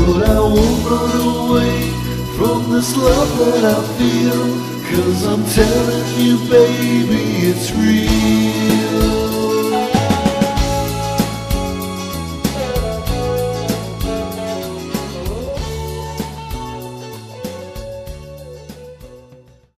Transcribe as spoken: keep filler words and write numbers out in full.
But I won't run away from this love that I feel, 'cause I'm telling you, baby, it's real.